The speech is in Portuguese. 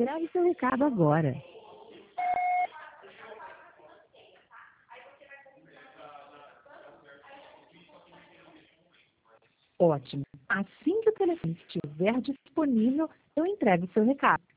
Grave seu recado agora. Ótimo. Assim que o telefone estiver disponível, eu entrego seu recado.